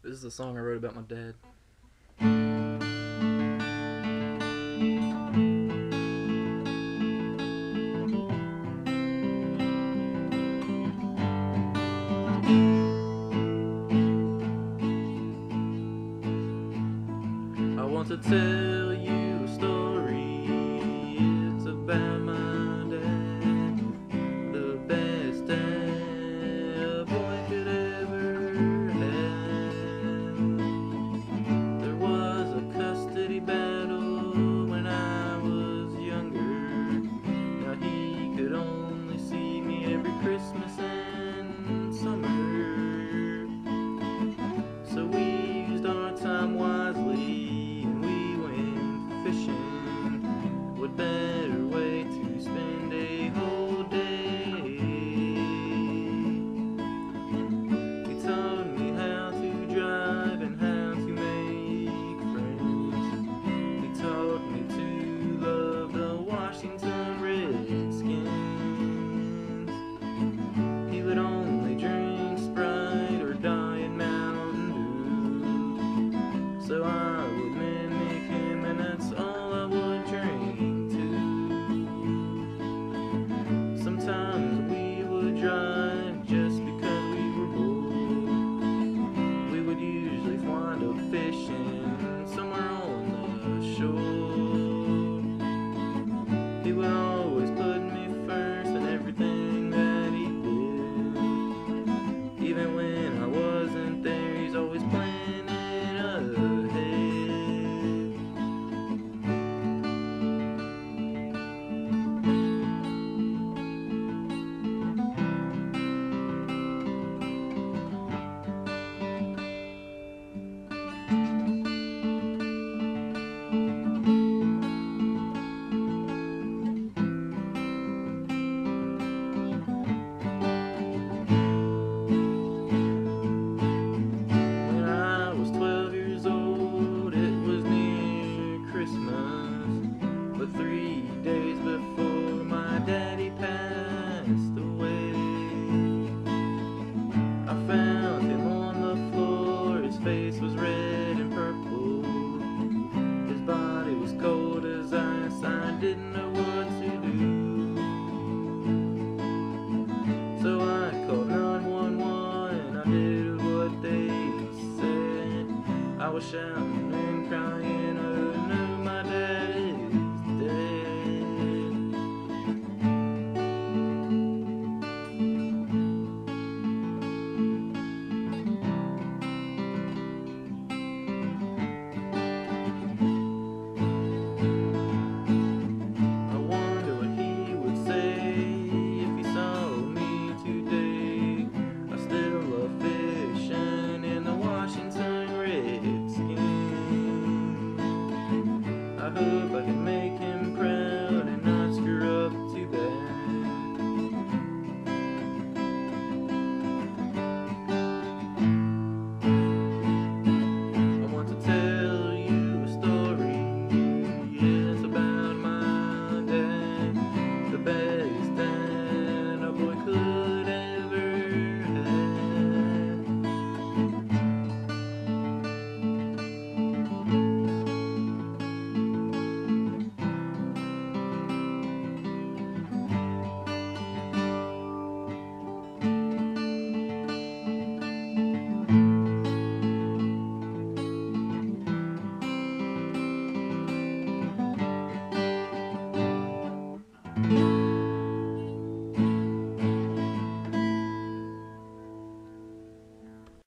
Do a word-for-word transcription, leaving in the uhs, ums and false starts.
This is a song I wrote about my dad. I want to tell you a story. It's about my dad, the best dad a boy could ever have. There was a custody battle when I was younger. Now he could only see me every Christmas and summer. So we used our time wisely and we went fishing. What better way to spend a whole day? He taught me how to drive and how to make friends. He taught me to love the Washington Redskins. He would only drink Sprite or die in Mountain Dew. So I would mimic him and that's all I would drink too. Sometimes we would drive just because we were bored. We would usually wind up fishing somewhere on the shore. He would always put me first in everything that he did. Even when I wasn't there, he's always planning ahead. When I was twelve years old, it was near Christmas, but three days before my daddy passed away. I found him on the floor, his face was red and purple. His body was cold as ice, I didn't know what to do. So I called nine one one and I did what they said. I was shouting